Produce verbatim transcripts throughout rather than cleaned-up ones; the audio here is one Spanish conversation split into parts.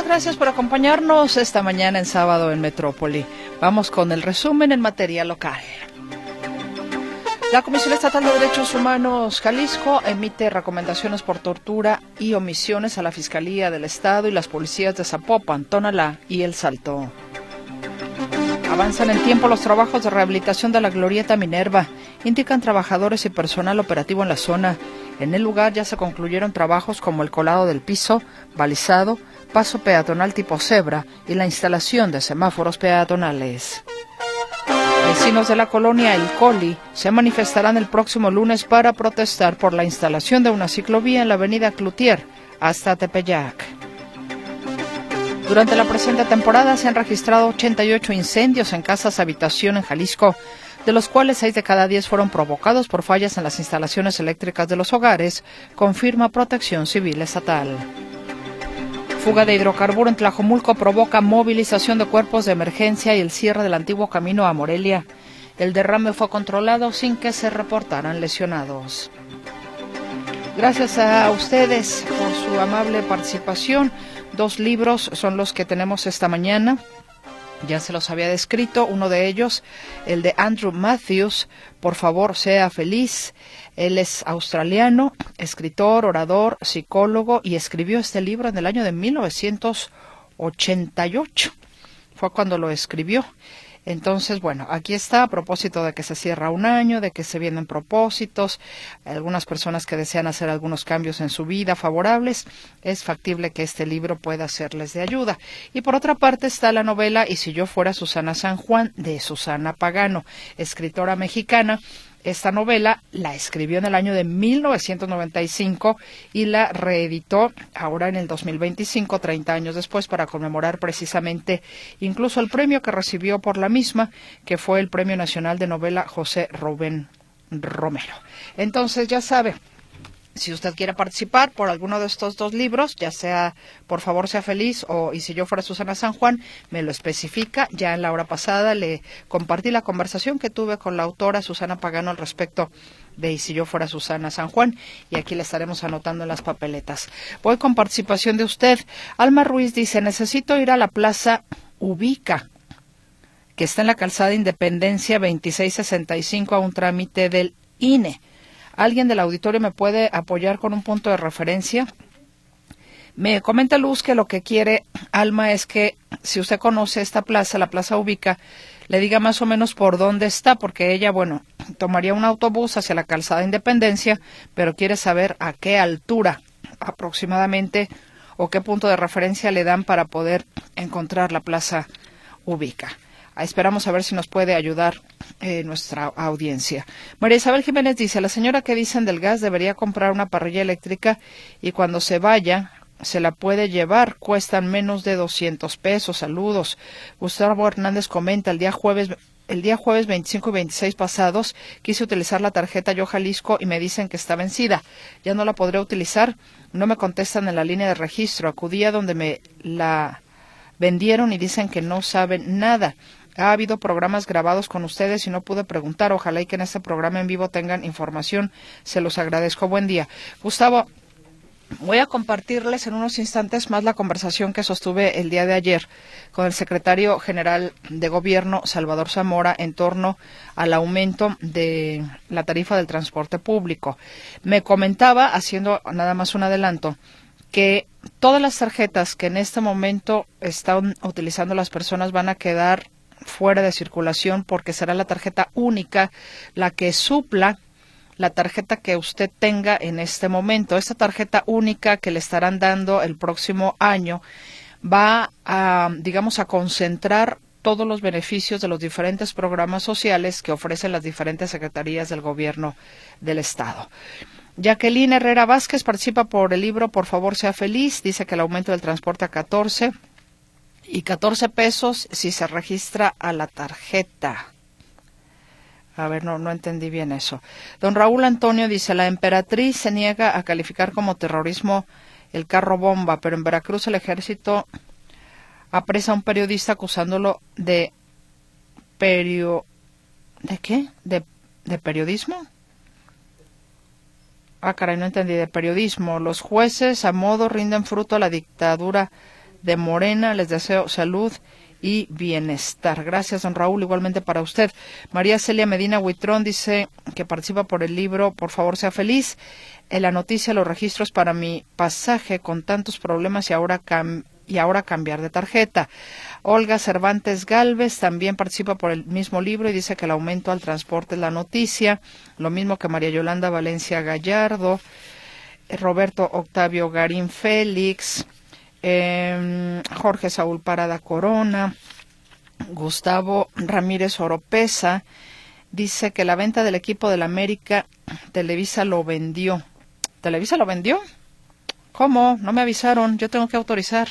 gracias por acompañarnos esta mañana en sábado en Metrópoli. Vamos con el resumen en materia local. La Comisión Estatal de Derechos Humanos Jalisco emite recomendaciones por tortura y omisiones a la Fiscalía del Estado y las policías de Zapopan, Tonalá y El Salto. Avanzan en tiempo los trabajos de rehabilitación de la Glorieta Minerva, indican trabajadores y personal operativo en la zona. En el lugar ya se concluyeron trabajos como el colado del piso, balizado, paso peatonal tipo cebra y la instalación de semáforos peatonales. Vecinos de la colonia El Coli se manifestarán el próximo lunes para protestar por la instalación de una ciclovía en la avenida Cloutier hasta Tepeyac. Durante la presente temporada se han registrado ochenta y ocho incendios en casas habitación en Jalisco, de los cuales seis de cada diez fueron provocados por fallas en las instalaciones eléctricas de los hogares, confirma Protección Civil Estatal. Fuga de hidrocarburo en Tlajomulco provoca movilización de cuerpos de emergencia y el cierre del antiguo camino a Morelia. El derrame fue controlado sin que se reportaran lesionados. Gracias a ustedes por su amable participación. Dos libros son los que tenemos esta mañana. Ya se los había descrito, uno de ellos, el de Andrew Matthews, Por favor, sea feliz. Él es australiano, escritor, orador, psicólogo y escribió este libro en el año de mil novecientos ochenta y ocho. Fue cuando lo escribió. Entonces, bueno, aquí está a propósito de que se cierra un año, de que se vienen propósitos, algunas personas que desean hacer algunos cambios en su vida favorables, es factible que este libro pueda serles de ayuda. Y por otra parte está la novela Y si yo fuera Susana San Juan, de Susana Pagano, escritora mexicana. Esta novela la escribió en el año de mil novecientos noventa y cinco y la reeditó ahora en el dos mil veinticinco, treinta años después, para conmemorar precisamente incluso el premio que recibió por la misma, que fue el Premio Nacional de Novela José Rubén Romero. Entonces, ya sabe, si usted quiere participar por alguno de estos dos libros, ya sea Por favor, sea feliz o Y si yo fuera Susana San Juan, me lo especifica. Ya en la hora pasada le compartí la conversación que tuve con la autora Susana Pagano al respecto de Y si yo fuera Susana San Juan, y aquí le estaremos anotando en las papeletas. Voy con participación de usted. Alma Ruiz dice, necesito ir a la Plaza Ubica, que está en la calzada Independencia veintiséis sesenta y cinco, a un trámite del I N E. ¿Alguien del auditorio me puede apoyar con un punto de referencia? Me comenta Luz que lo que quiere Alma es que, si usted conoce esta plaza, la Plaza Ubica, le diga más o menos por dónde está, porque ella, bueno, tomaría un autobús hacia la calzada Independencia, pero quiere saber a qué altura aproximadamente o qué punto de referencia le dan para poder encontrar la Plaza Ubica. Esperamos a ver si nos puede ayudar eh, nuestra audiencia. María Isabel Jiménez dice, la señora que dicen del gas debería comprar una parrilla eléctrica y cuando se vaya se la puede llevar, cuestan menos de doscientos pesos. Saludos. Gustavo Hernández comenta, el día jueves el día jueves veinticinco y veintiséis pasados quise utilizar la tarjeta Yo Jalisco y me dicen que está vencida. Ya no la podré utilizar. No me contestan en la línea de registro. Acudí a donde me la vendieron y dicen que no saben nada. Ha habido programas grabados con ustedes y no pude preguntar. Ojalá y que en este programa en vivo tengan información. Se los agradezco. Buen día. Gustavo, voy a compartirles en unos instantes más la conversación que sostuve el día de ayer con el secretario general de Gobierno, Salvador Zamora, en torno al aumento de la tarifa del transporte público. Me comentaba, haciendo nada más un adelanto, que todas las tarjetas que en este momento están utilizando las personas van a quedar fuera de circulación porque será la tarjeta única la que supla la tarjeta que usted tenga en este momento. Esta tarjeta única que le estarán dando el próximo año va a, digamos, a concentrar todos los beneficios de los diferentes programas sociales que ofrecen las diferentes secretarías del gobierno del Estado. Jacqueline Herrera Vázquez participa por el libro Por favor, sea feliz. Dice que el aumento del transporte a catorce y catorce pesos si se registra a la tarjeta. A ver, no, no entendí bien eso. Don Raúl Antonio dice, la emperatriz se niega a calificar como terrorismo el carro bomba, pero en Veracruz el ejército apresa a un periodista acusándolo de perio... ¿De qué? ¿De, de periodismo? Ah, caray, no entendí. De periodismo. Los jueces a modo rinden fruto a la dictadura de Morena. Les deseo salud y bienestar. Gracias, don Raúl, igualmente para usted. María Celia Medina Huitrón dice que participa por el libro Por favor sea feliz. En la noticia, los registros para mi pasaje con tantos problemas y ahora cam y ahora cambiar de tarjeta. Olga Cervantes Galvez también participa por el mismo libro y dice que el aumento al transporte es la noticia. Lo mismo que María Yolanda Valencia Gallardo, Roberto Octavio Garín Félix, Eh, Jorge Saúl Parada Corona, Gustavo Ramírez Oropesa, dice que la venta del equipo del América, Televisa lo vendió. ¿Televisa lo vendió? ¿Cómo? No me avisaron, yo tengo que autorizar.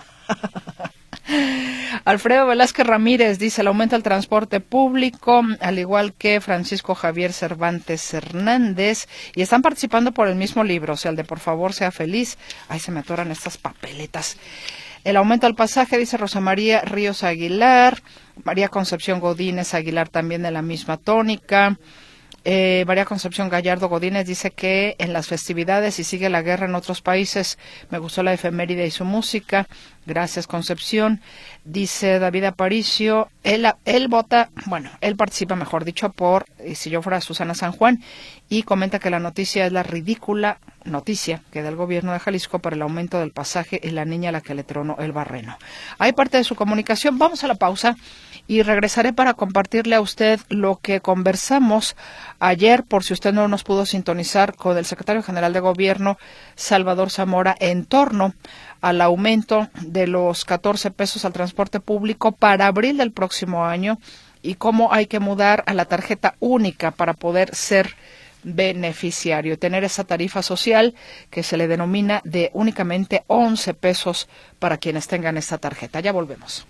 Alfredo Velázquez Ramírez dice el aumento del transporte público, al igual que Francisco Javier Cervantes Hernández, y están participando por el mismo libro, o sea, el de Por favor sea feliz. Ay, se me atoran estas papeletas. El aumento del pasaje, dice Rosa María Ríos Aguilar, María Concepción Godínez Aguilar también de la misma tónica. Eh, María Concepción Gallardo Godínez dice que en las festividades y sigue la guerra en otros países. Me gustó la efeméride y su música. Gracias, Concepción. Dice David Aparicio, él, él vota, bueno, él participa, mejor dicho, por y si yo fuera Susana San Juan, y comenta que la noticia es la ridícula noticia que da el gobierno de Jalisco por el aumento del pasaje y la niña a la que le tronó el barreno. Hay parte de su comunicación. Vamos a la pausa y regresaré para compartirle a usted lo que conversamos ayer, por si usted no nos pudo sintonizar, con el secretario general de Gobierno, Salvador Zamora, en torno al aumento de los catorce pesos al transporte público para abril del próximo año y cómo hay que mudar a la tarjeta única para poder ser beneficiario, tener esa tarifa social que se le denomina de únicamente once pesos para quienes tengan esta tarjeta. Ya volvemos.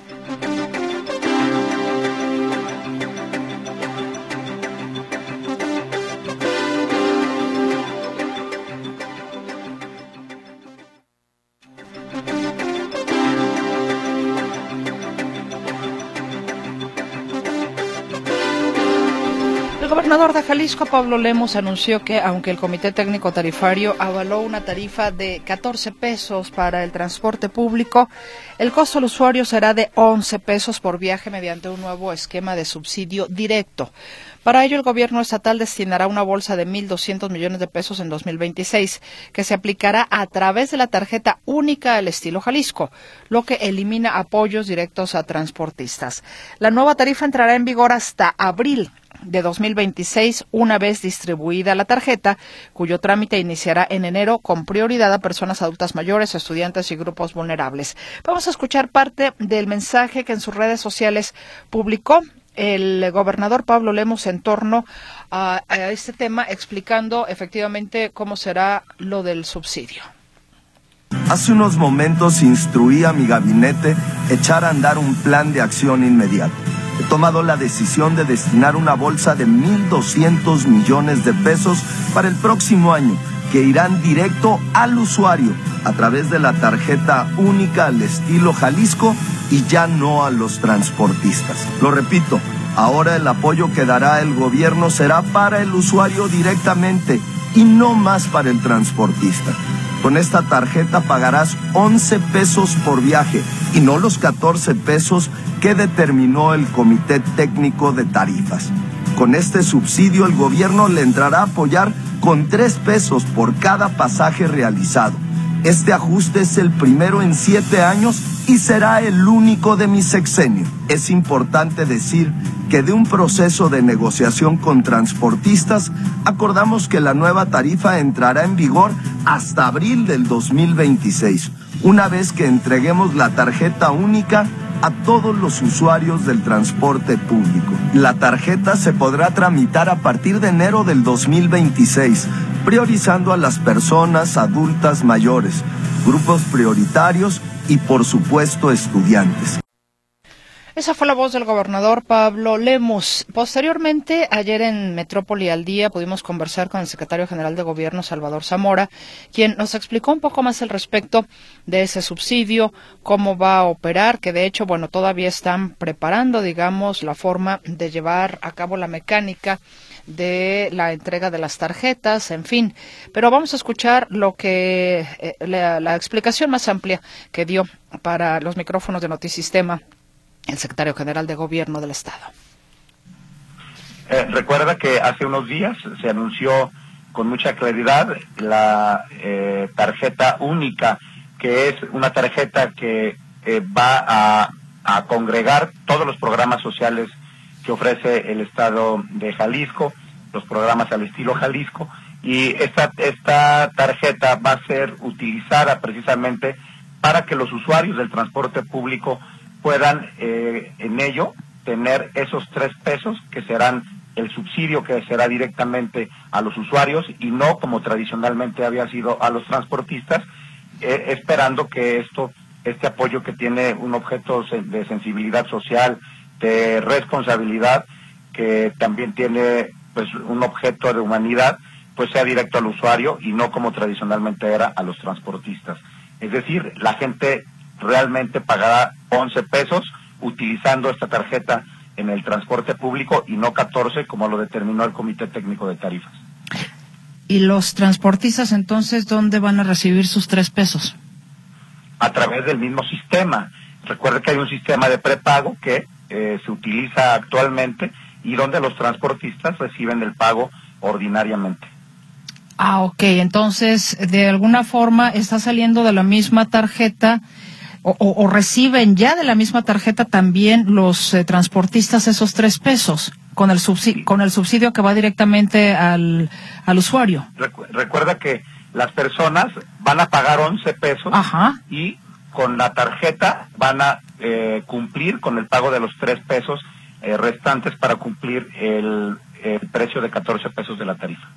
El gobernador de Jalisco, Pablo Lemos, anunció que aunque el Comité Técnico Tarifario avaló una tarifa de catorce pesos para el transporte público, el costo al usuario será de once pesos por viaje mediante un nuevo esquema de subsidio directo. Para ello, el gobierno estatal destinará una bolsa de mil doscientos millones de pesos en dos mil veintiséis, que se aplicará a través de la tarjeta única al estilo Jalisco, lo que elimina apoyos directos a transportistas. La nueva tarifa entrará en vigor hasta abril de dos mil veintiséis, una vez distribuida la tarjeta, cuyo trámite iniciará en enero con prioridad a personas adultas mayores, estudiantes y grupos vulnerables. Vamos a escuchar parte del mensaje que en sus redes sociales publicó el gobernador Pablo Lemos en torno a, a este tema, explicando efectivamente cómo será lo del subsidio. Hace unos momentos instruí a mi gabinete echar a andar un plan de acción inmediato. He tomado la decisión de destinar una bolsa de mil doscientos millones de pesos para el próximo año, que irán directo al usuario a través de la tarjeta única al estilo Jalisco y ya no a los transportistas. Lo repito, ahora el apoyo que dará el gobierno será para el usuario directamente y no más para el transportista. Con esta tarjeta pagarás once pesos por viaje y no los catorce pesos que determinó el Comité Técnico de Tarifas. Con este subsidio el gobierno le entrará a apoyar con tres pesos por cada pasaje realizado. Este ajuste es el primero en siete años y será el único de mi sexenio. Es importante decir que de un proceso de negociación con transportistas, acordamos que la nueva tarifa entrará en vigor hasta abril del dos mil veintiséis, una vez que entreguemos la tarjeta única a todos los usuarios del transporte público. La tarjeta se podrá tramitar a partir de enero del dos mil veintiséis, priorizando a las personas adultas mayores, grupos prioritarios y, por supuesto, estudiantes. Esa fue la voz del gobernador Pablo Lemus. Posteriormente, ayer en Metrópoli al Día pudimos conversar con el secretario general de Gobierno, Salvador Zamora, quien nos explicó un poco más al respecto de ese subsidio, cómo va a operar, que de hecho, bueno, todavía están preparando, digamos, la forma de llevar a cabo la mecánica de la entrega de las tarjetas, en fin. Pero vamos a escuchar lo que eh, la, la explicación más amplia que dio para los micrófonos de Notisistema el secretario general de Gobierno del Estado. Eh, recuerda que hace unos días se anunció con mucha claridad la eh, tarjeta única, que es una tarjeta que eh, va a, a congregar todos los programas sociales que ofrece el Estado de Jalisco, los programas al estilo Jalisco, y esta, esta tarjeta va a ser utilizada precisamente para que los usuarios del transporte público puedan eh, en ello tener esos tres pesos que serán el subsidio que será directamente a los usuarios y no como tradicionalmente había sido a los transportistas, eh, esperando que esto, este apoyo que tiene un objeto de sensibilidad social, de responsabilidad, que también tiene pues un objeto de humanidad, pues sea directo al usuario y no como tradicionalmente era a los transportistas. Es decir, la gente realmente pagará once pesos utilizando esta tarjeta en el transporte público y no catorce como lo determinó el Comité Técnico de Tarifas. ¿Y los transportistas entonces dónde van a recibir sus tres pesos? A través del mismo sistema. Recuerde que hay un sistema de prepago que eh, se utiliza actualmente y donde los transportistas reciben el pago ordinariamente. Ah, ok. Entonces, de alguna forma está saliendo de la misma tarjeta o, o, o reciben ya de la misma tarjeta también los eh, transportistas esos tres pesos con el subsidio, con el subsidio que va directamente al, al usuario. Recu recuerda que las personas van a pagar once pesos. Ajá. Y con la tarjeta van a eh, cumplir con el pago de los tres pesos eh, restantes para cumplir el, el precio de catorce pesos de la tarifa.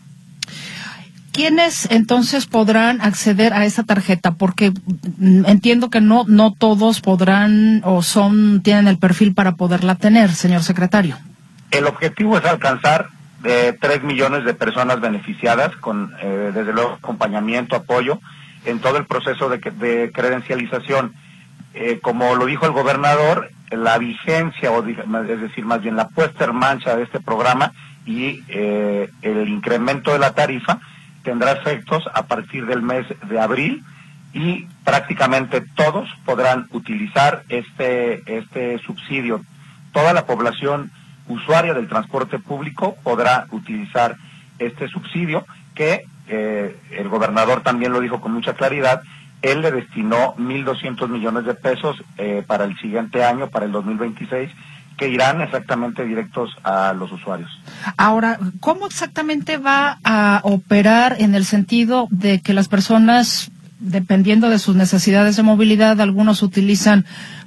¿Quiénes entonces podrán acceder a esa tarjeta? Porque entiendo que no no todos podrán o son tienen el perfil para poderla tener, señor secretario. El objetivo es alcanzar eh, tres millones de personas beneficiadas con, eh, desde luego, acompañamiento, apoyo en todo el proceso de, de credencialización. Eh, como lo dijo el gobernador, la vigencia, o es decir, más bien la puesta en marcha de este programa y eh, el incremento de la tarifa tendrá efectos a partir del mes de abril y prácticamente todos podrán utilizar este, este subsidio. Toda la población usuaria del transporte público podrá utilizar este subsidio que eh, el gobernador también lo dijo con mucha claridad. Él le destinó mil doscientos millones de pesos eh, para el siguiente año, para el dos mil veintiséis, que irán exactamente directos a los usuarios. Ahora, ¿cómo exactamente va a operar en el sentido de que las personas, dependiendo de sus necesidades de movilidad, algunos utilizan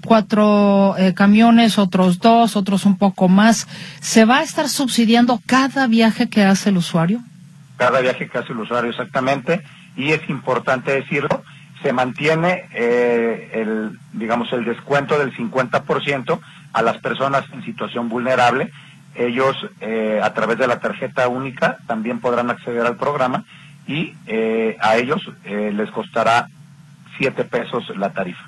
cuatro eh, camiones, otros dos, otros un poco más, ¿se va a estar subsidiando cada viaje que hace el usuario? Cada viaje que hace el usuario, exactamente, y es importante decirlo, se mantiene eh, el, digamos, el descuento del cincuenta por ciento a las personas en situación vulnerable. Ellos, eh, a través de la tarjeta única, también podrán acceder al programa y eh, a ellos eh, les costará siete pesos la tarifa.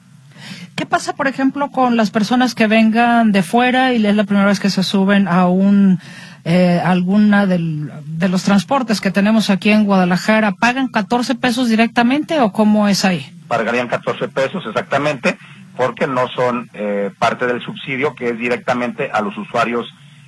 ¿Qué pasa, por ejemplo, con las personas que vengan de fuera y es la primera vez que se suben a un eh, alguna del, de los transportes que tenemos aquí en Guadalajara? ¿Pagan catorce pesos directamente o cómo es ahí? Pagarían catorce pesos exactamente, porque no son eh, parte del subsidio que es directamente a los usuarios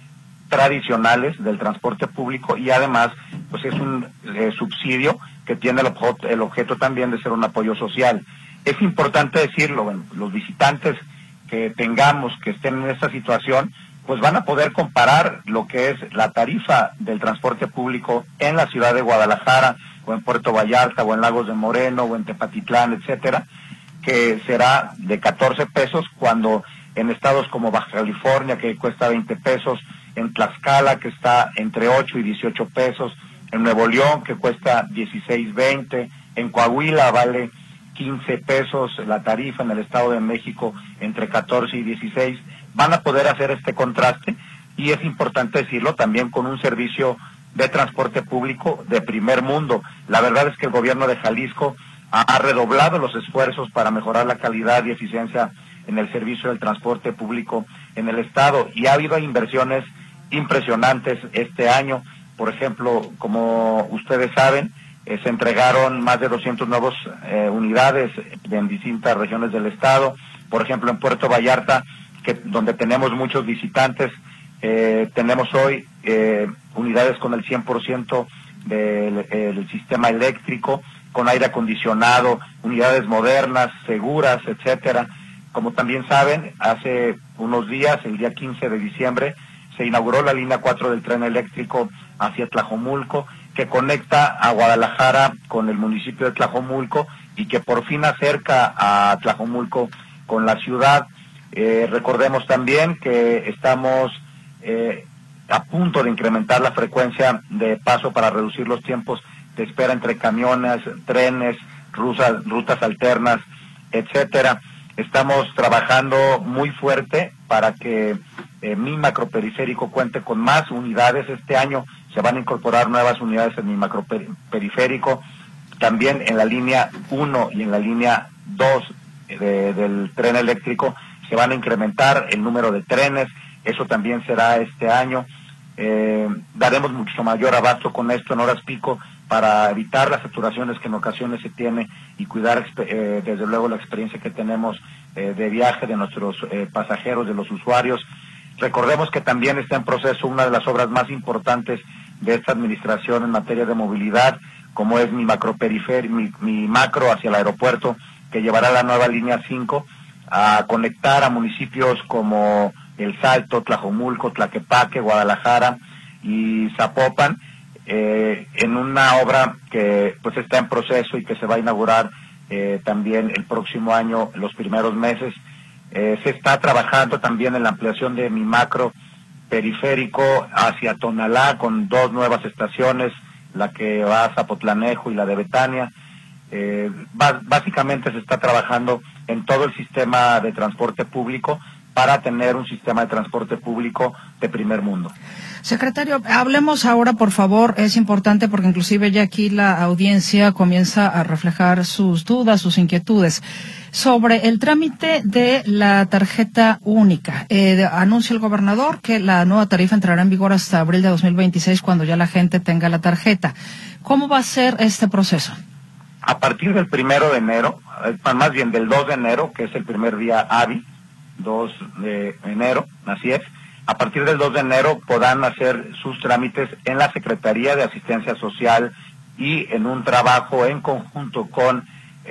tradicionales del transporte público y además pues es un eh, subsidio que tiene el, objeto, el objeto también de ser un apoyo social. Es importante decirlo, bueno, los visitantes que tengamos que estén en esta situación pues van a poder comparar lo que es la tarifa del transporte público en la ciudad de Guadalajara o en Puerto Vallarta o en Lagos de Moreno o en Tepatitlán, etcétera, que será de catorce pesos cuando en estados como Baja California, que cuesta veinte pesos, en Tlaxcala, que está entre ocho y dieciocho pesos, en Nuevo León, que cuesta dieciséis, veinte, en Coahuila vale quince pesos la tarifa, en el Estado de México entre catorce y dieciséis, van a poder hacer este contraste, y es importante decirlo también con un servicio de transporte público de primer mundo. La verdad es que el gobierno de Jalisco ha, ha redoblado los esfuerzos para mejorar la calidad y eficiencia en el servicio del transporte público en el Estado, y ha habido inversiones impresionantes este año. Por ejemplo, como ustedes saben, eh, se entregaron más de doscientas nuevas eh, unidades en distintas regiones del Estado. Por ejemplo, en Puerto Vallarta, que donde tenemos muchos visitantes, eh, tenemos hoy eh, unidades con el cien por ciento del el sistema eléctrico, con aire acondicionado, unidades modernas, seguras, etcétera. Como también saben, hace unos días, el día quince de diciembre, se inauguró la línea cuatro del tren eléctrico hacia Tlajomulco, que conecta a Guadalajara con el municipio de Tlajomulco y que por fin acerca a Tlajomulco con la ciudad. Eh, recordemos también que estamos eh, a punto de incrementar la frecuencia de paso para reducir los tiempos de espera entre camiones, trenes, rutas, rutas alternas, etcétera. Estamos trabajando muy fuerte para que eh, mi macroperiférico cuente con más unidades. Este año se van a incorporar nuevas unidades en mi macroperiférico, también en la línea uno y en la línea dos de, del tren eléctrico se van a incrementar el número de trenes. Eso también será este año. Eh, daremos mucho mayor abasto con esto en horas pico para evitar las saturaciones que en ocasiones se tiene y cuidar eh, desde luego la experiencia que tenemos eh, de viaje de nuestros eh, pasajeros, de los usuarios. Recordemos que también está en proceso una de las obras más importantes de esta administración en materia de movilidad, como es mi macroperifer, mi, mi macro hacia el aeropuerto, que llevará la nueva línea cinco a conectar a municipios como El Salto, Tlajomulco, Tlaquepaque, Guadalajara y Zapopan, eh, en una obra que pues está en proceso y que se va a inaugurar eh, también el próximo año, los primeros meses. Eh, se está trabajando también en la ampliación de mi macro periférico hacia Tonalá con dos nuevas estaciones, la que va a Zapotlanejo y la de Betania. Eh, básicamente se está trabajando en todo el sistema de transporte público para tener un sistema de transporte público de primer mundo. Secretario, hablemos ahora, por favor, es importante porque inclusive ya aquí la audiencia comienza a reflejar sus dudas, sus inquietudes sobre el trámite de la tarjeta única. Eh, anuncia el gobernador que la nueva tarifa entrará en vigor hasta abril de dos mil veintiséis cuando ya la gente tenga la tarjeta. ¿Cómo va a ser este proceso? A partir del primero de enero, más bien del dos de enero, que es el primer día hábil, dos de enero, así es, a partir del dos de enero podrán hacer sus trámites en la Secretaría de Asistencia Social y en un trabajo en conjunto con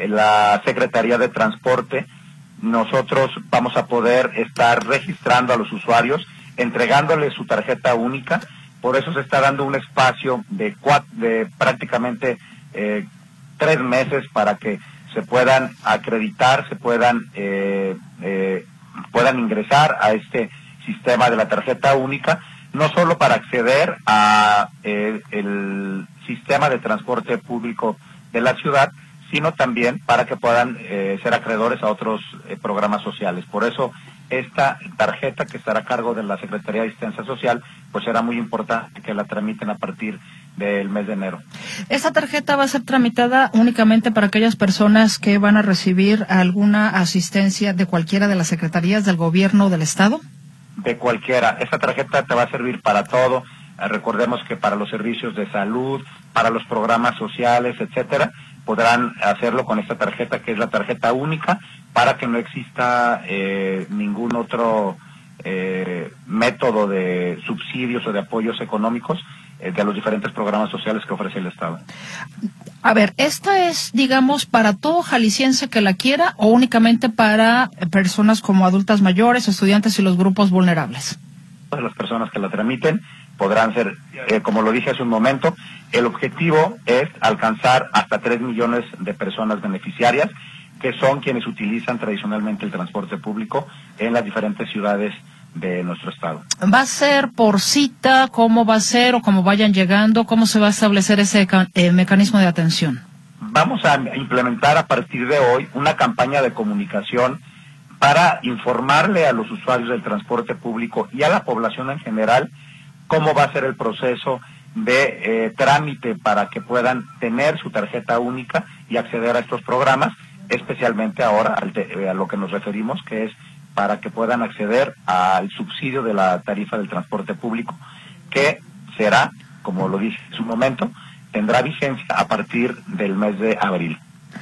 la Secretaría de Transporte. Nosotros vamos a poder estar registrando a los usuarios, entregándoles su tarjeta única. Por eso se está dando un espacio de, cuatro, de prácticamente eh, tres meses para que se puedan acreditar, se puedan eh, eh, puedan ingresar a este sistema de la tarjeta única, no solo para acceder a eh, el sistema de transporte público de la ciudad, sino también para que puedan eh, ser acreedores a otros eh, programas sociales. Por eso esta tarjeta, que estará a cargo de la Secretaría de Asistencia Social, pues será muy importante que la tramiten a partir del mes de enero. ¿Esta tarjeta va a ser tramitada únicamente para aquellas personas que van a recibir alguna asistencia de cualquiera de las secretarías del gobierno o del Estado? De cualquiera. Esta tarjeta te va a servir para todo. Eh, recordemos que para los servicios de salud, para los programas sociales, etcétera, podrán hacerlo con esta tarjeta, que es la tarjeta única, para que no exista eh, ningún otro eh, método de subsidios o de apoyos económicos eh, de los diferentes programas sociales que ofrece el Estado. A ver, ¿esta es, digamos, para todo jalisciense que la quiera o únicamente para personas como adultas mayores, estudiantes y los grupos vulnerables? Todas las personas que la tramiten podrán ser, eh, como lo dije hace un momento, el objetivo es alcanzar hasta tres millones de personas beneficiarias, que son quienes utilizan tradicionalmente el transporte público en las diferentes ciudades de nuestro estado. ¿Va a ser por cita? ¿Cómo va a ser? ¿O cómo vayan llegando? ¿Cómo se va a establecer ese eh, mecanismo de atención? vamos a implementar a partir de hoy una campaña de comunicación para informarle a los usuarios del transporte público y a la población en general cómo va a ser el proceso de eh, trámite para que puedan tener su tarjeta única y acceder a estos programas, especialmente ahora al te, a lo que nos referimos, que es para que puedan acceder al subsidio de la tarifa del transporte público, que será, como lo dije en su momento, tendrá vigencia a partir del mes de abril.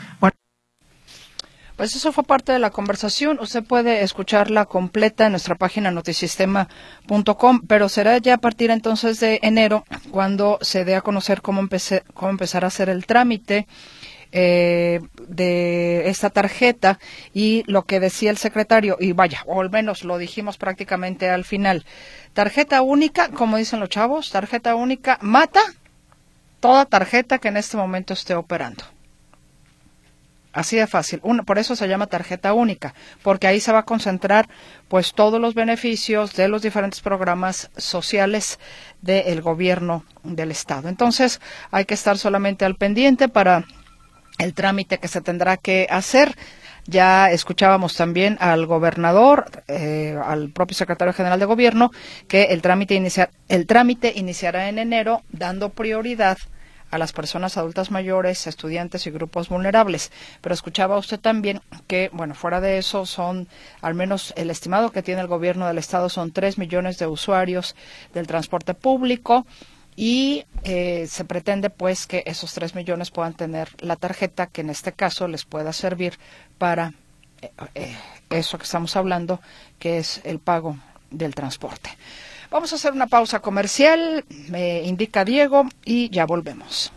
Pues eso fue parte de la conversación. Usted puede escucharla completa en nuestra página notisistema punto com, pero será ya a partir entonces de enero cuando se dé a conocer cómo, empecé, cómo empezar a hacer el trámite eh, de esta tarjeta y lo que decía el secretario, y vaya, o al menos lo dijimos prácticamente al final. Tarjeta única, como dicen los chavos, tarjeta única mata toda tarjeta que en este momento esté operando. Así de fácil. Una, por eso se llama tarjeta única, porque ahí se va a concentrar pues todos los beneficios de los diferentes programas sociales del gobierno del estado. Entonces hay que estar solamente al pendiente para el trámite que se tendrá que hacer. Ya escuchábamos también al gobernador, eh, al propio secretario general de gobierno, que el trámite inicia, el trámite iniciará en enero, dando prioridad a las personas adultas mayores, estudiantes y grupos vulnerables. Pero escuchaba usted también que, bueno, fuera de eso son, al menos el estimado que tiene el gobierno del estado son tres millones de usuarios del transporte público y eh, se pretende pues que esos tres millones puedan tener la tarjeta que en este caso les pueda servir para eh, eh, eso que estamos hablando, que es el pago del transporte. Vamos a hacer una pausa comercial, me indica Diego, y ya volvemos.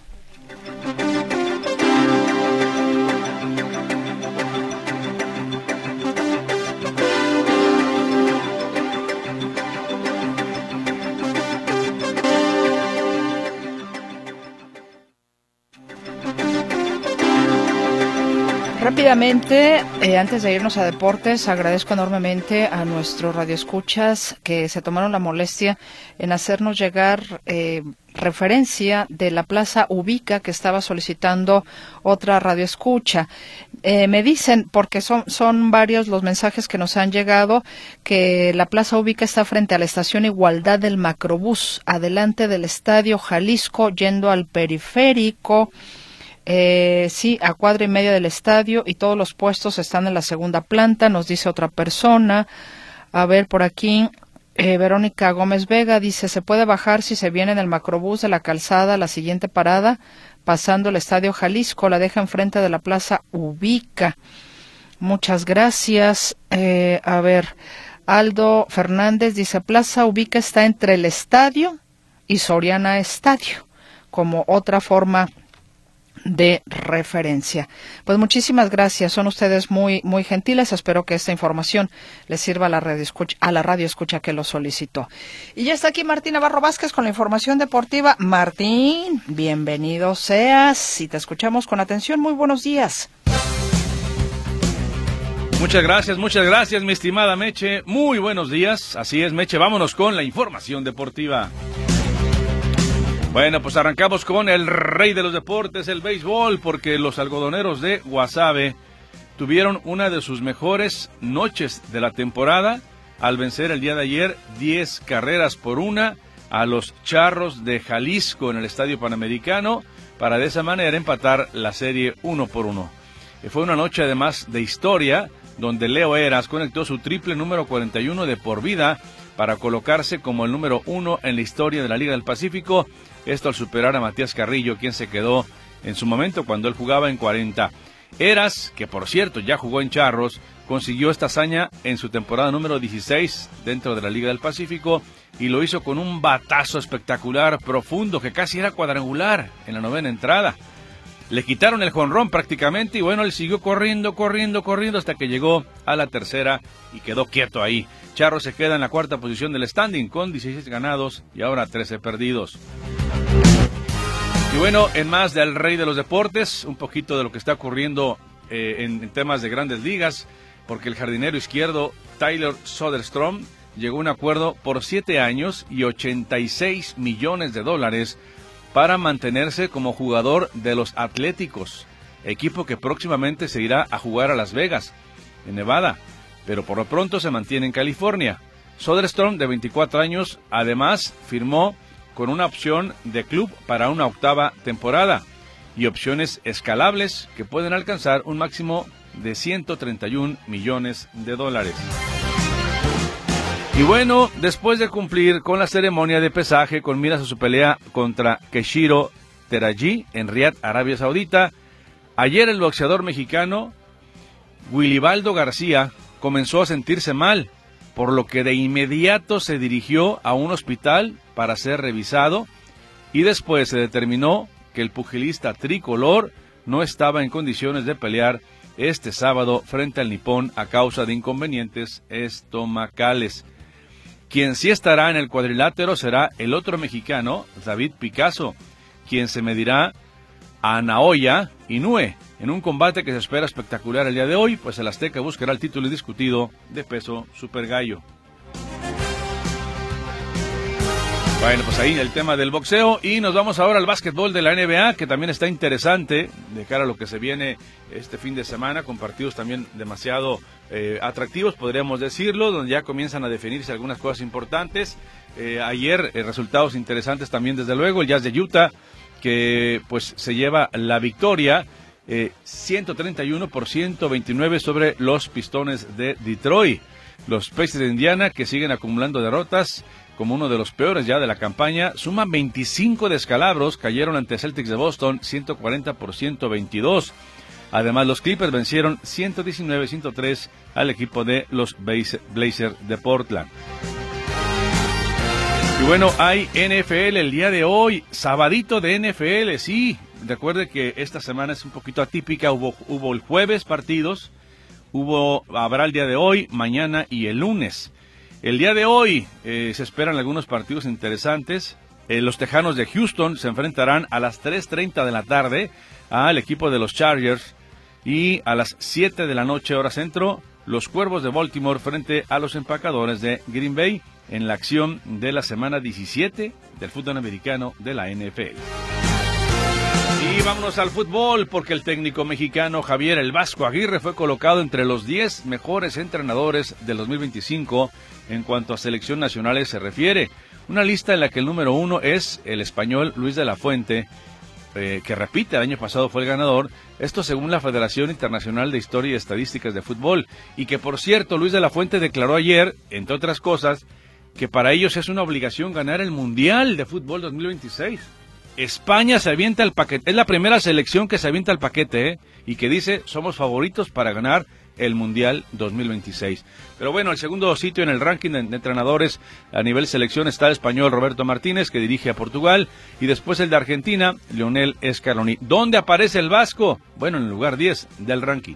Rápidamente, eh, antes de irnos a deportes, agradezco enormemente a nuestros radioescuchas que se tomaron la molestia en hacernos llegar eh, referencia de la Plaza Ubica que estaba solicitando otra radioescucha. Eh, me dicen, porque son, son varios los mensajes que nos han llegado, que la Plaza Ubica está frente a la estación Igualdad del Macrobús, adelante del Estadio Jalisco, yendo al periférico. Eh, sí, a cuadra y media del estadio, y todos los puestos están en la segunda planta, nos dice otra persona. A ver, por aquí, eh, Verónica Gómez Vega dice, se puede bajar si se viene en el macrobús de la calzada, la siguiente parada, pasando el Estadio Jalisco, la deja enfrente de la Plaza Ubica. Muchas gracias. Eh, a ver, Aldo Fernández dice, Plaza Ubica está entre el estadio y Soriana Estadio, como otra forma de referencia. Pues muchísimas gracias, son ustedes muy muy gentiles. Espero que esta información les sirva a la radio escucha, a la radio escucha que lo solicitó. Y ya está aquí Martín Navarro Vázquez con la información deportiva. Martín, bienvenido seas y te escuchamos con atención. Muy buenos días. Muchas gracias, muchas gracias, mi estimada Meche. Muy buenos días. Así es, Meche, vámonos con la información deportiva. Bueno, pues arrancamos con el rey de los deportes, el béisbol, porque los algodoneros de Guasave tuvieron una de sus mejores noches de la temporada al vencer el día de ayer diez carreras por una a los Charros de Jalisco en el Estadio Panamericano para de esa manera empatar la serie uno por uno. Fue una noche además de historia donde Leo Eras conectó su triple número cuarenta y uno de por vida para colocarse como el número uno en la historia de la Liga del Pacífico. Esto al superar a Matías Carrillo, quien se quedó en su momento cuando él jugaba en cuarenta. Eras, que por cierto ya jugó en Charros, consiguió esta hazaña en su temporada número dieciséis dentro de la Liga del Pacífico y lo hizo con un batazo espectacular, profundo, que casi era cuadrangular en la novena entrada. Le quitaron el jonrón prácticamente y bueno, él siguió corriendo, corriendo, corriendo hasta que llegó a la tercera y quedó quieto ahí. Charros se queda en la cuarta posición del standing con dieciséis ganados y ahora trece perdidos. Y bueno, en más del rey de los deportes, un poquito de lo que está ocurriendo eh, en, en temas de grandes ligas, porque el jardinero izquierdo Tyler Soderstrom llegó a un acuerdo por siete años y ochenta y seis millones de dólares para mantenerse como jugador de los Atléticos. equipo que próximamente se irá a jugar a Las Vegas, en Nevada, pero por lo pronto se mantiene en California. Soderstrom, de veinticuatro años, además firmó con una opción de club para una octava temporada y opciones escalables que pueden alcanzar un máximo de ciento treinta y un millones de dólares. Y bueno, después de cumplir con la ceremonia de pesaje con miras a su pelea contra Keshiro Teraji en Riad, Arabia Saudita, ayer el boxeador mexicano Wilibaldo García comenzó a sentirse mal, por lo que de inmediato se dirigió a un hospital para ser revisado y después se determinó que el pugilista tricolor no estaba en condiciones de pelear este sábado frente al nipón a causa de inconvenientes estomacales. Quien sí estará en el cuadrilátero será el otro mexicano, David Picasso, quien se medirá a Naoya Inoue en un combate que se espera espectacular el día de hoy, pues el azteca buscará el título indiscutido de peso super gallo. Bueno, pues ahí el tema del boxeo, y nos vamos ahora al básquetbol de la N B A, que también está interesante de cara a lo que se viene este fin de semana, con partidos también demasiado eh, atractivos, podríamos decirlo, donde ya comienzan a definirse algunas cosas importantes. Eh, ayer eh, resultados interesantes también, desde luego, el Jazz de Utah, que pues se lleva la victoria eh, ciento treinta y uno por ciento veintinueve sobre los Pistones de Detroit. Los Pacers de Indiana, que siguen acumulando derrotas como uno de los peores ya de la campaña, suman veinticinco descalabros, cayeron ante Celtics de Boston ciento cuarenta por ciento veintidós. Además, los Clippers vencieron ciento diecinueve a ciento tres al equipo de los Blazers de Portland. Y bueno, hay N F L el día de hoy, sabadito de N F L, sí. Recuerde que esta semana es un poquito atípica, hubo, hubo el jueves partidos, hubo, habrá el día de hoy, mañana y el lunes. El día de hoy eh, se esperan algunos partidos interesantes. Eh, los Tejanos de Houston se enfrentarán a las tres treinta de la tarde al equipo de los Chargers, y a las siete de la noche hora centro, los Cuervos de Baltimore frente a los Empacadores de Green Bay en la acción de la semana diecisiete del fútbol americano de la N F L. Y vámonos al fútbol, porque el técnico mexicano Javier El Vasco Aguirre fue colocado entre los diez mejores entrenadores del dos mil veinticinco en cuanto a selección nacionales se refiere. Una lista en la que el número uno es el español Luis de la Fuente, eh, que repite, el año pasado fue el ganador, esto según la Federación Internacional de Historia y Estadísticas de Fútbol, y que por cierto Luis de la Fuente declaró ayer, entre otras cosas, que para ellos es una obligación ganar el Mundial de Fútbol dos mil veintiséis. España se avienta el paquete, es la primera selección que se avienta el paquete, ¿eh? Y que dice, somos favoritos para ganar el Mundial dos mil veintiséis. Pero bueno, el segundo sitio en el ranking de entrenadores a nivel selección está el español Roberto Martínez, que dirige a Portugal, y después el de Argentina, Lionel Scaloni. ¿Dónde aparece el vasco? Bueno, en el lugar diez del ranking.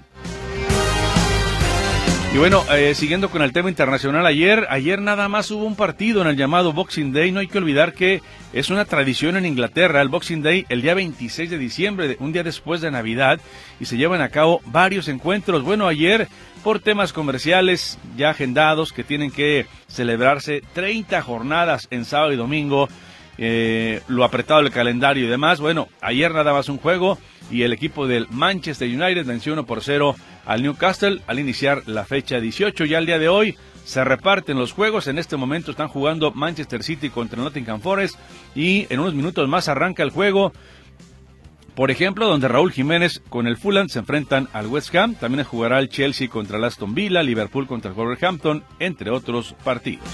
Y bueno, eh, siguiendo con el tema internacional, ayer, ayer nada más hubo un partido en el llamado Boxing Day. No hay que olvidar que es una tradición en Inglaterra, el Boxing Day, el día veintiséis de diciembre, un día después de Navidad, y se llevan a cabo varios encuentros. Bueno, ayer, por temas comerciales ya agendados, que tienen que celebrarse treinta jornadas en sábado y domingo, eh, lo apretado del calendario y demás, bueno, ayer nada más un juego, y el equipo del Manchester United venció uno por cero al Newcastle al iniciar la fecha dieciocho. Ya el día de hoy se reparten los juegos. En este momento están jugando Manchester City contra Nottingham Forest, y en unos minutos más arranca el juego, por ejemplo, donde Raúl Jiménez con el Fulham se enfrentan al West Ham. También jugará el Chelsea contra el Aston Villa, Liverpool contra el Wolverhampton, entre otros partidos.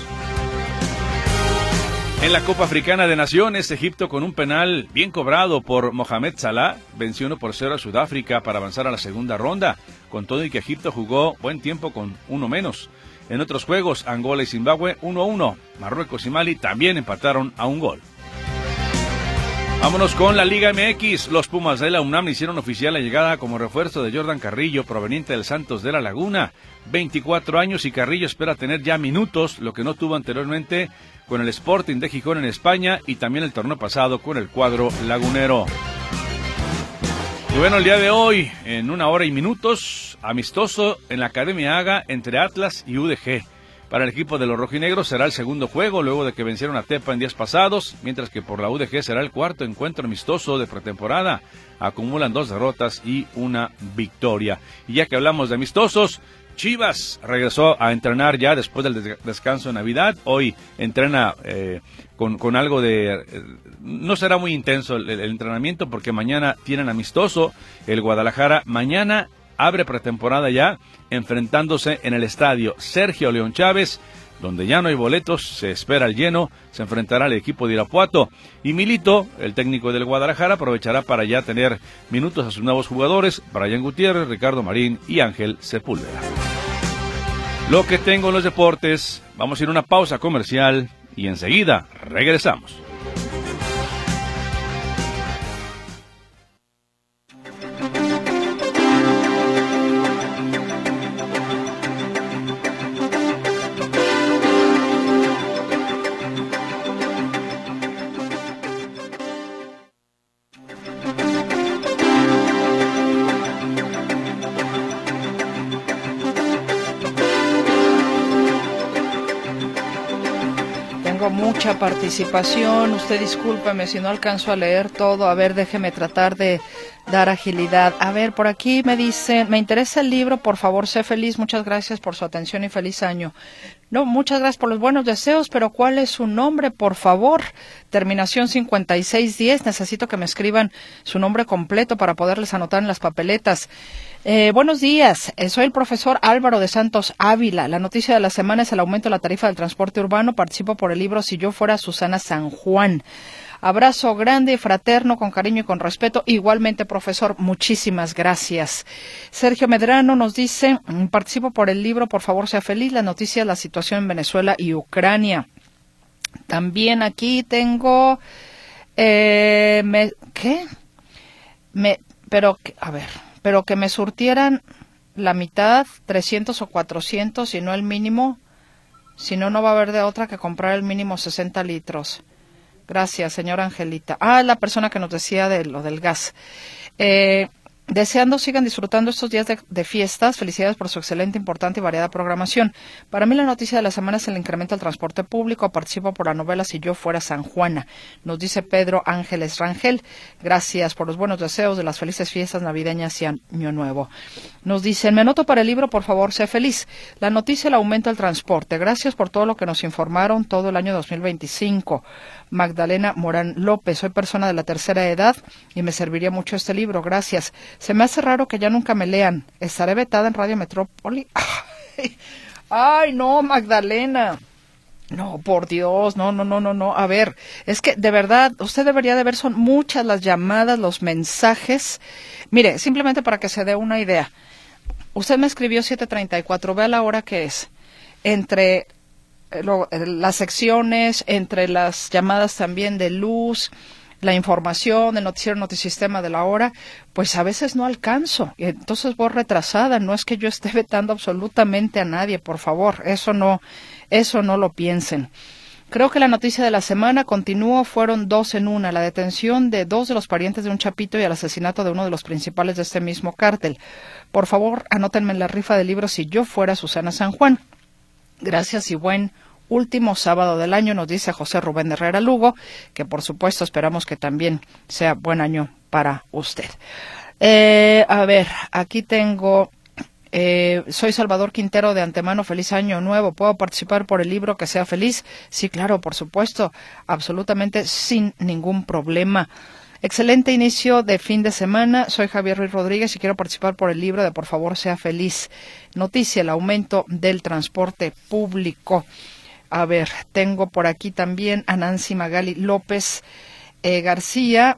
En la Copa Africana de Naciones, Egipto, con un penal bien cobrado por Mohamed Salah, venció uno por cero a Sudáfrica para avanzar a la segunda ronda, con todo y que Egipto jugó buen tiempo con uno menos. En otros juegos, Angola y Zimbabue uno a uno, Marruecos y Mali también empataron a un gol. Vámonos con la Liga M X. Los Pumas de la UNAM hicieron oficial la llegada como refuerzo de Jordan Carrillo, proveniente del Santos de la Laguna. veinticuatro años, y Carrillo espera tener ya minutos, lo que no tuvo anteriormente con el Sporting de Gijón en España, y también el torneo pasado con el cuadro lagunero. Y bueno, el día de hoy, en una hora y minutos, amistoso en la Academia Haga entre Atlas y U D G. Para el equipo de los rojinegros será el segundo juego luego de que vencieron a Tepa en días pasados, mientras que por la U D G será el cuarto encuentro amistoso de pretemporada. Acumulan dos derrotas y una victoria. Y ya que hablamos de amistosos, Chivas regresó a entrenar ya después del des- descanso de Navidad. Hoy entrena eh, con, con algo de... Eh, no será muy intenso el, el entrenamiento porque mañana tienen amistoso. El Guadalajara mañana abre pretemporada ya, enfrentándose en el estadio Sergio León Chávez, donde ya no hay boletos, se espera el lleno, se enfrentará al equipo de Irapuato. Y Milito, el técnico del Guadalajara, aprovechará para ya tener minutos a sus nuevos jugadores, Brian Gutiérrez, Ricardo Marín y Ángel Sepúlveda. Lo que tengo en los deportes, vamos a ir a una pausa comercial y enseguida regresamos. Mucha participación, usted discúlpeme si no alcanzo a leer todo, a ver, déjeme tratar de dar agilidad. A ver, por aquí me dicen, me interesa el libro, por favor, sé feliz, muchas gracias por su atención y feliz año. No, muchas gracias por los buenos deseos, pero ¿cuál es su nombre, por favor? Terminación cincuenta y seis diez, necesito que me escriban su nombre completo para poderles anotar en las papeletas. Eh, buenos días, eh, soy el profesor Álvaro de Santos Ávila. La noticia de la semana es el aumento de la tarifa del transporte urbano. Participo por el libro Si yo fuera Susana San Juan. Abrazo grande y fraterno, con cariño y con respeto. Igualmente, profesor, muchísimas gracias. Sergio Medrano nos dice, participo por el libro, por favor sea feliz. La noticia es la situación en Venezuela y Ucrania. También aquí tengo, eh, me, ¿qué? Me, pero, a ver, pero que me surtieran la mitad, trescientos o cuatrocientos, y no el mínimo. Si no, no va a haber de otra que comprar el mínimo sesenta litros. Gracias, señora Angelita. Ah, la persona que nos decía de lo del gas. Eh, deseando sigan disfrutando estos días de, de fiestas. Felicidades por su excelente, importante y variada programación. Para mí la noticia de la semana es el incremento del transporte público. Participo por la novela Si yo fuera San Juana. Nos dice Pedro Ángeles Rangel. Gracias por los buenos deseos de las felices fiestas navideñas y año nuevo. Nos dicen, me anoto para el libro, por favor, sé feliz. La noticia, el aumento del transporte. Gracias por todo lo que nos informaron todo el año dos mil veinticinco. Magdalena Morán López. Soy persona de la tercera edad y me serviría mucho este libro. Gracias. Se me hace raro que ya nunca me lean. Estaré vetada en Radio Metrópoli. Ay, ay, no, Magdalena. No, por Dios, no, no, no, no, no. A ver, es que de verdad, usted debería de ver, son muchas las llamadas, los mensajes. Mire, simplemente para que se dé una idea. Usted me escribió siete treinta y cuatro, vea la hora que es. Entre lo, las secciones, entre las llamadas también de luz, la información, el noticiero Notisistema de la hora, pues a veces no alcanzo. Y entonces voy retrasada. No es que yo esté vetando absolutamente a nadie, por favor. Eso no, eso no lo piensen. Creo que la noticia de la semana continuó, fueron dos en una, la detención de dos de los parientes de un chapito y el asesinato de uno de los principales de este mismo cártel. Por favor, anótenme en la rifa del libro Si yo fuera Susana San Juan. Gracias y buen último sábado del año, nos dice José Rubén Herrera Lugo, que por supuesto esperamos que también sea buen año para usted. Eh, a ver, aquí tengo... Eh, soy Salvador Quintero, de antemano, feliz año nuevo. ¿Puedo participar por el libro Que sea feliz? Sí, claro, por supuesto, absolutamente sin ningún problema. Excelente inicio de fin de semana. Soy Javier Ruiz Rodríguez y quiero participar por el libro de Por favor sea feliz. Noticia, el aumento del transporte público. A ver, tengo por aquí también a Nancy Magali López eh, García.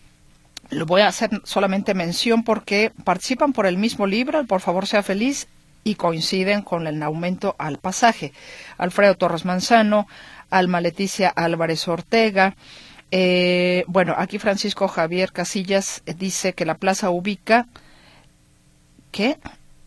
Lo voy a hacer solamente mención porque participan por el mismo libro, el Por favor sea feliz, y coinciden con el aumento al pasaje. Alfredo Torres Manzano, Alma Leticia Álvarez Ortega. Eh, bueno, aquí Francisco Javier Casillas dice que la plaza ubica, ¿qué?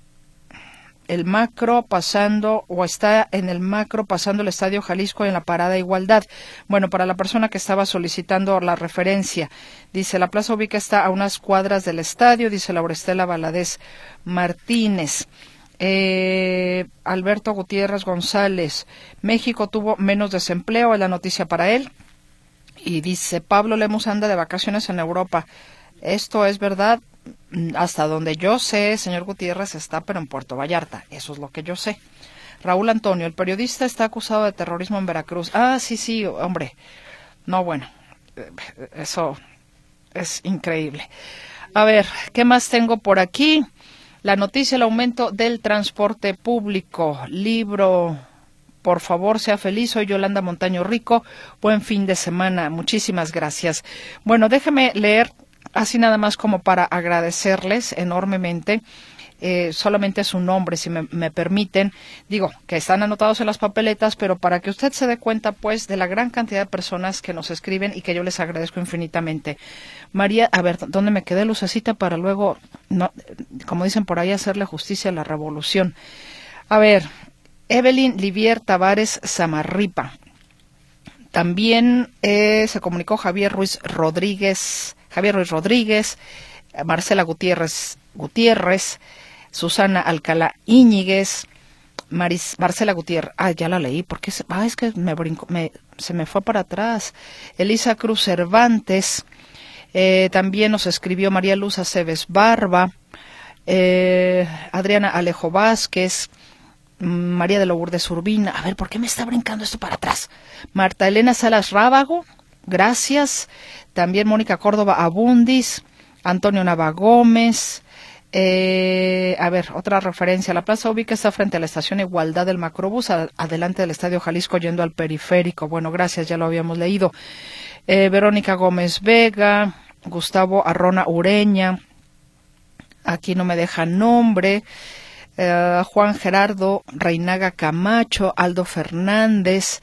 El macro pasando, o está en el macro pasando el Estadio Jalisco en la Parada Igualdad. Bueno, para la persona que estaba solicitando la referencia, dice, la plaza ubica está a unas cuadras del estadio, dice Laura Estela Valadez Martínez. Eh, Alberto Gutiérrez González, México tuvo menos desempleo, es la noticia para él. Y dice, Pablo Lemus anda de vacaciones en Europa. Esto es verdad, hasta donde yo sé, señor Gutiérrez está, pero en Puerto Vallarta, eso es lo que yo sé. Raúl Antonio, el periodista está acusado de terrorismo en Veracruz. Ah, sí, sí, hombre. No, bueno, eso es increíble. A ver, ¿qué más tengo por aquí? La noticia, el aumento del transporte público. Libro, por favor, sea feliz. Soy Yolanda Montaño Rico. Buen fin de semana. Muchísimas gracias. Bueno, déjeme leer, así nada más como para agradecerles enormemente. Eh, solamente su nombre, si me, me permiten, digo que están anotados en las papeletas, pero para que usted se dé cuenta, pues, de la gran cantidad de personas que nos escriben y que yo les agradezco infinitamente. María, a ver, ¿dónde me quedé, Lucecita, para luego, no, como dicen por ahí, hacerle justicia a la revolución? A ver, Evelyn Livier Tavares Samarripa. También eh, se comunicó Javier Ruiz Rodríguez, Javier Ruiz Rodríguez, Marcela Gutiérrez Gutiérrez, Susana Alcalá Íñiguez, Maris, Marcela Gutiérrez, ah, ya la leí, porque se, ah, es que me brinco, me, se me fue para atrás. Elisa Cruz Cervantes, eh, también nos escribió María Luz Aceves Barba, eh, Adriana Alejo Vázquez, María de Lourdes Urbina, a ver, ¿por qué me está brincando esto para atrás? Marta Elena Salas Rábago, gracias, también Mónica Córdoba Abundis, Antonio Nava Gómez. Eh, a ver, otra referencia. La Plaza Ubica está frente a la estación Igualdad del Macrobús, a, adelante del Estadio Jalisco, yendo al periférico. Bueno, gracias, ya lo habíamos leído. Eh, Verónica Gómez Vega, Gustavo Arrona Ureña, aquí no me deja nombre. Eh, Juan Gerardo Reinaga Camacho, Aldo Fernández.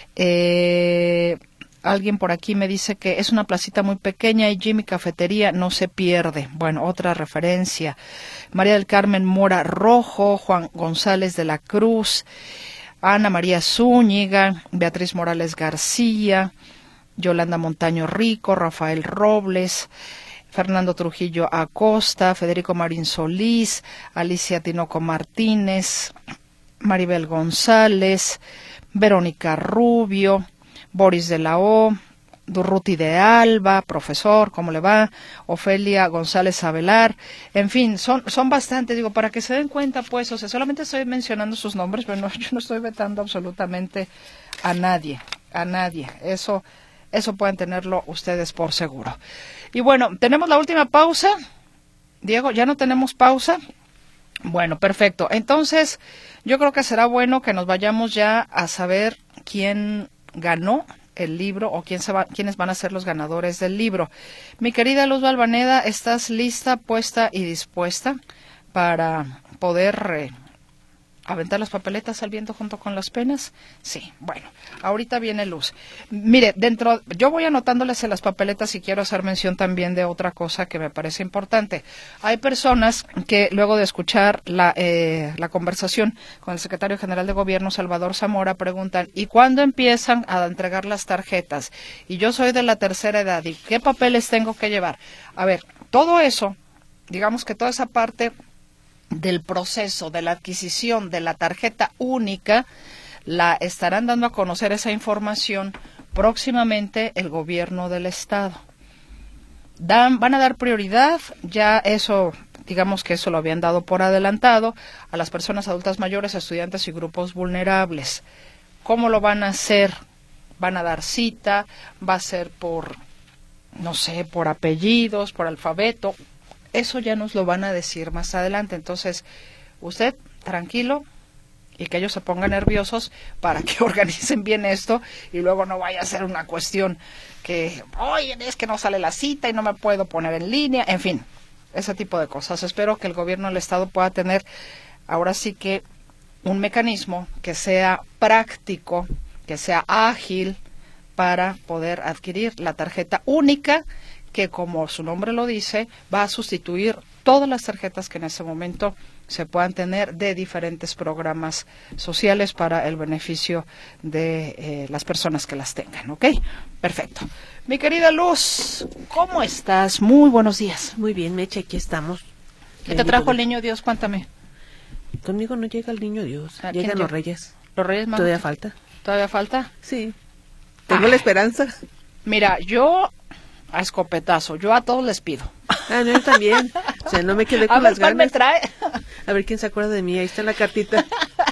Eh, Alguien por aquí me dice que es una placita muy pequeña y Jimmy Cafetería no se pierde. Bueno, otra referencia. María del Carmen Mora Rojo, Juan González de la Cruz, Ana María Zúñiga, Beatriz Morales García, Yolanda Montaño Rico, Rafael Robles, Fernando Trujillo Acosta, Federico Marín Solís, Alicia Tinoco Martínez, Maribel González, Verónica Rubio, Boris de la O, Durruti de Alba, profesor, ¿cómo le va? Ofelia González Avelar, en fin, son son bastantes, digo, para que se den cuenta, pues, o sea, solamente estoy mencionando sus nombres, pero no, yo no estoy vetando absolutamente a nadie, a nadie, eso, eso pueden tenerlo ustedes por seguro. Y bueno, tenemos la última pausa, Diego, ¿ya no tenemos pausa? Bueno, perfecto, entonces, yo creo que será bueno que nos vayamos ya a saber quién ganó el libro o quién se va, quiénes van a ser los ganadores del libro. Mi querida Luz Balvaneda, ¿estás lista, puesta y dispuesta para poder eh, aventar las papeletas al viento junto con las penas? Sí, bueno, ahorita viene Luz. Mire, dentro, yo voy anotándoles en las papeletas y quiero hacer mención también de otra cosa que me parece importante. Hay personas que luego de escuchar la, eh, la conversación con el secretario general de Gobierno, Salvador Zamora, preguntan, ¿y cuándo empiezan a entregar las tarjetas? Y yo soy de la tercera edad, ¿y qué papeles tengo que llevar? A ver, todo eso, digamos que toda esa parte del proceso de la adquisición de la tarjeta única, la estarán dando a conocer esa información próximamente el gobierno del estado. Dan, van a dar prioridad, ya eso, digamos que eso lo habían dado por adelantado, a las personas adultas mayores, estudiantes y grupos vulnerables. ¿Cómo lo van a hacer? Van a dar cita, va a ser por, no sé, por apellidos, por alfabeto. Eso ya nos lo van a decir más adelante. Entonces, usted tranquilo y que ellos se pongan nerviosos para que organicen bien esto y luego no vaya a ser una cuestión que, oye, es que no sale la cita y no me puedo poner en línea, en fin, ese tipo de cosas. Espero que el gobierno del estado pueda tener ahora sí que un mecanismo que sea práctico, que sea ágil para poder adquirir la tarjeta única que, como su nombre lo dice, va a sustituir todas las tarjetas que en ese momento se puedan tener de diferentes programas sociales para el beneficio de eh, las personas que las tengan, ¿ok? Perfecto. Mi querida Luz, ¿cómo estás? Muy buenos días. Muy bien, Meche, aquí estamos. ¿Qué te trajo el niño Dios? Cuéntame. conmigo no llega el niño Dios, ¿A quién llegan llega? los reyes. ¿Los Reyes Magos? Todavía falta. ¿Todavía falta? Sí, tengo Ah. la esperanza. Mira, yo a escopetazo, yo a todos les pido. Ah, no, yo también. O sea, no me quedé con A ver las cuál me ganas. trae. A ver quién se acuerda de mí, ahí está la cartita.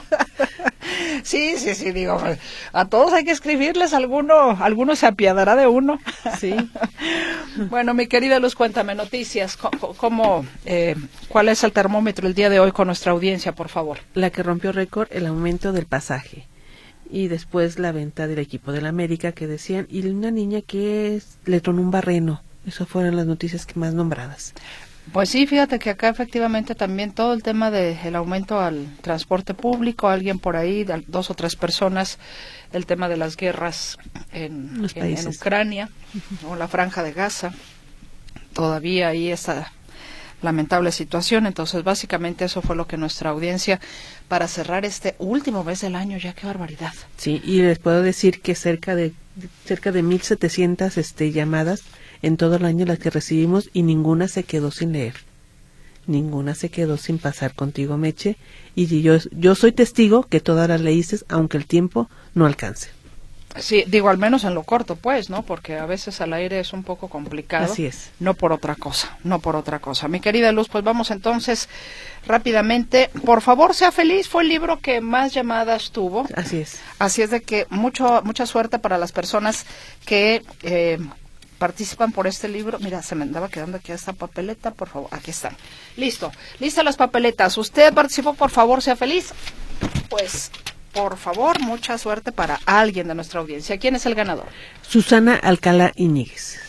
Sí, sí, sí, digo, a todos hay que escribirles, alguno, alguno se apiadará de uno. Sí. Bueno, mi querida Luz, cuéntame noticias, ¿cómo, cómo, eh, cuál es el termómetro el día de hoy con nuestra audiencia, por favor? La que rompió récord, el aumento del pasaje. Y después la venta del equipo del América que decían, y una niña que es, le tronó un barreno. Esas fueron las noticias que más nombradas. Pues sí, fíjate que acá efectivamente también todo el tema del aumento al transporte público, alguien por ahí, de- dos o tres personas, el tema de las guerras en, Los en, en países. Ucrania o la Franja de Gaza, todavía ahí esa lamentable situación. Entonces, básicamente eso fue lo que nuestra audiencia, para cerrar este último mes del año, ya qué barbaridad. Sí, y les puedo decir que cerca de cerca de mil setecientas este, llamadas en todo el año las que recibimos y ninguna se quedó sin leer. Ninguna se quedó sin pasar contigo, Meche. Y yo, yo soy testigo que todas las leíste, aunque el tiempo no alcance. Sí, digo, al menos en lo corto, pues, ¿no? Porque a veces al aire es un poco complicado. Así es. No por otra cosa, no por otra cosa. Mi querida Luz, pues vamos entonces rápidamente. Por favor, sea feliz. Fue el libro que más llamadas tuvo. Así es. Así es de que mucho, mucha suerte para las personas que eh, participan por este libro. Mira, se me andaba quedando aquí esta papeleta, por favor. Aquí están. Listo. Listas las papeletas. Usted participó, por favor, sea feliz. Pues, por favor, mucha suerte para alguien de nuestra audiencia. ¿Quién es el ganador? Susana Alcalá Iñiguez.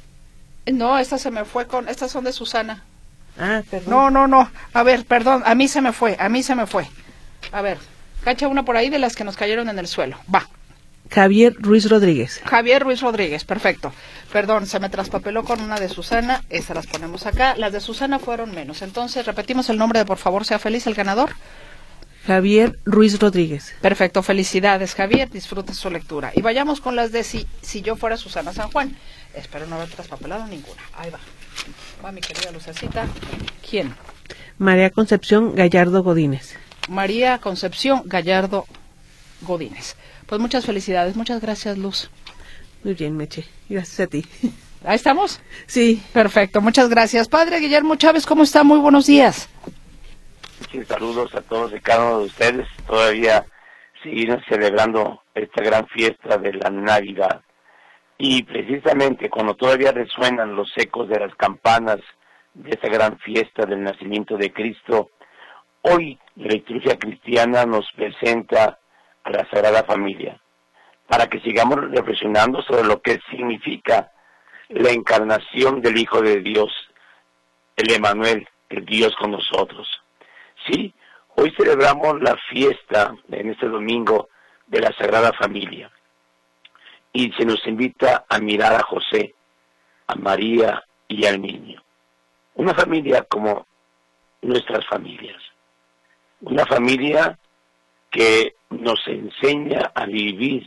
No, esta se me fue con... Estas son de Susana. Ah, perdón. No, no, no. A ver, perdón. A mí se me fue. A mí se me fue. A ver. Cacha una por ahí de las que nos cayeron en el suelo. Va. Javier Ruiz Rodríguez. Javier Ruiz Rodríguez, perfecto. Perdón, se me traspapeló con una de Susana, estas las ponemos acá. Las de Susana fueron menos. Entonces, repetimos el nombre de por favor, sea feliz el ganador. Javier Ruiz Rodríguez. Perfecto, felicidades Javier, disfruta su lectura. Y vayamos con las de si, si yo fuera Susana San Juan. Espero no haber traspapelado ninguna. Ahí va. Va mi querida Lucecita. ¿Quién? María Concepción Gallardo Godínez. María Concepción Gallardo Godínez. Pues muchas felicidades, muchas gracias Luz. Muy bien, Meche. Gracias a ti. ¿Ahí estamos? Sí. Perfecto, muchas gracias. Padre Guillermo Chávez, ¿cómo está? Muy buenos días. Sí, saludos a todos y cada uno de ustedes. Todavía seguimos celebrando esta gran fiesta de la Navidad. Y precisamente cuando todavía resuenan los ecos de las campanas de esta gran fiesta del nacimiento de Cristo, hoy la liturgia cristiana nos presenta a la Sagrada Familia, para que sigamos reflexionando sobre lo que significa la encarnación del Hijo de Dios, el Emmanuel, el Dios con nosotros. Sí, hoy celebramos la fiesta en este domingo de la Sagrada Familia y se nos invita a mirar a José, a María y al niño. Una familia como nuestras familias, una familia que nos enseña a vivir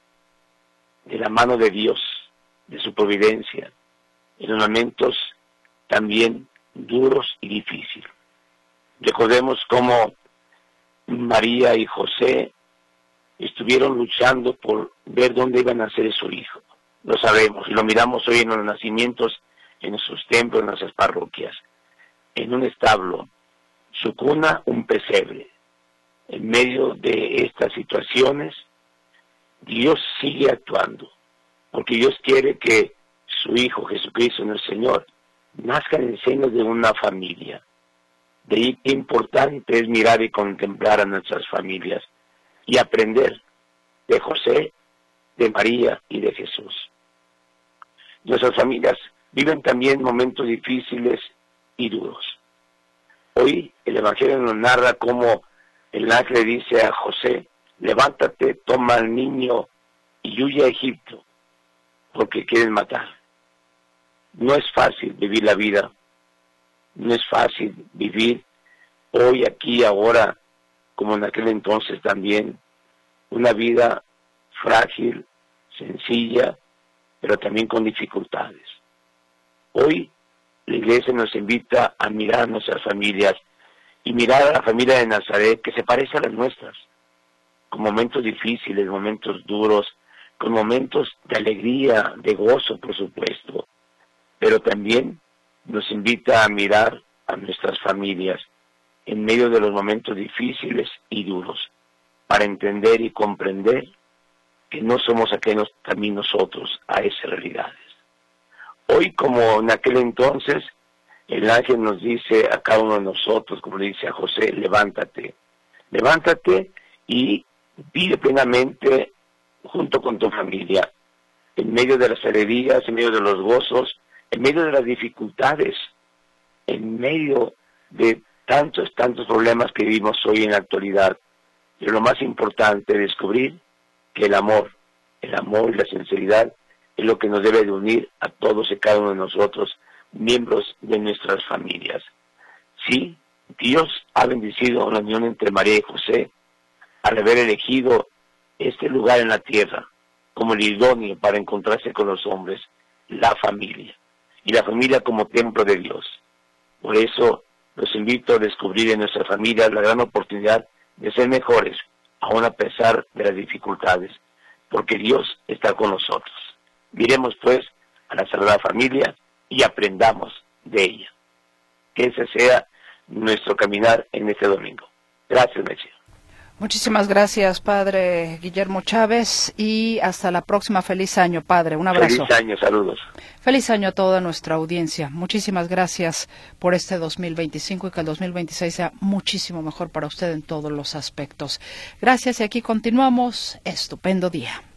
de la mano de Dios, de su providencia, en momentos también duros y difíciles. Recordemos cómo María y José estuvieron luchando por ver dónde iban a nacer su hijo. Lo sabemos y lo miramos hoy en los nacimientos, en nuestros templos, en nuestras parroquias. En un establo, su cuna, un pesebre. En medio de estas situaciones, Dios sigue actuando, porque Dios quiere que su Hijo, Jesucristo, nuestro Señor, nazca en el seno de una familia. De ahí qué importante es mirar y contemplar a nuestras familias y aprender de José, de María y de Jesús. Nuestras familias viven también momentos difíciles y duros. Hoy el Evangelio nos narra cómo el ángel le dice a José: levántate, toma al niño y huye a Egipto, porque quieren matar. No es fácil vivir la vida, no es fácil vivir hoy, aquí, ahora, como en aquel entonces también, una vida frágil, sencilla, pero también con dificultades. Hoy la Iglesia nos invita a mirar nuestras familias y mirar a la familia de Nazaret que se parece a las nuestras, con momentos difíciles, momentos duros, con momentos de alegría, de gozo, por supuesto, pero también nos invita a mirar a nuestras familias en medio de los momentos difíciles y duros, para entender y comprender que no somos ajenos también nosotros a esas realidades. Hoy, como en aquel entonces, el ángel nos dice a cada uno de nosotros, como le dice a José, levántate, levántate y vive plenamente junto con tu familia, en medio de las alegrías, en medio de los gozos, en medio de las dificultades, en medio de tantos, tantos problemas que vivimos hoy en la actualidad. Pero lo más importante es descubrir que el amor, el amor y la sinceridad es lo que nos debe de unir a todos y cada uno de nosotros, miembros de nuestras familias. Sí, Dios ha bendecido la unión entre María y José al haber elegido este lugar en la tierra como el idóneo para encontrarse con los hombres, la familia, y la familia como templo de Dios. Por eso los invito a descubrir en nuestra familia la gran oportunidad de ser mejores, aun a pesar de las dificultades, porque Dios está con nosotros. Miremos pues a la Sagrada Familia y aprendamos de ella. Que ese sea nuestro caminar en este domingo. Gracias, Messi. Muchísimas gracias, Padre Guillermo Chávez, y hasta la próxima. Feliz año, Padre. Un abrazo. Feliz año, saludos. Feliz año a toda nuestra audiencia. Muchísimas gracias por este dos mil veinticinco y que el dos mil veintiséis sea muchísimo mejor para usted en todos los aspectos. Gracias y aquí continuamos. Estupendo día.